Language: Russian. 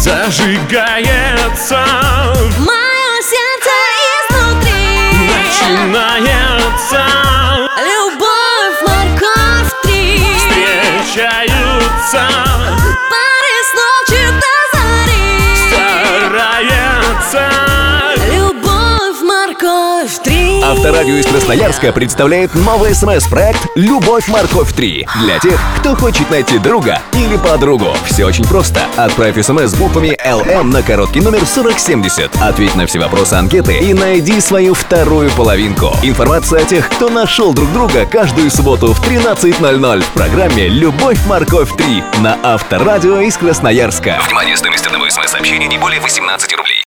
зажигается, Мое сердце изнутри начинается, любовь, морковь, 3 встречаются, пары с ночи до зари, старается. любовь, морковь, 3. Авторадио из Красноярска представляет новый СМС-проект «Любовь, морковь 3» для тех, кто хочет найти друга или подругу. Все очень просто. Отправь СМС с буквами «ЛМ» на короткий номер 4070. Ответь на все вопросы анкеты и найди свою вторую половинку. Информация о тех, кто нашел друг друга, каждую субботу в 13:00 в программе «Любовь, морковь 3» на Авторадио из Красноярска. Внимание, стоимость одного СМС-сообщения не более 18 рублей.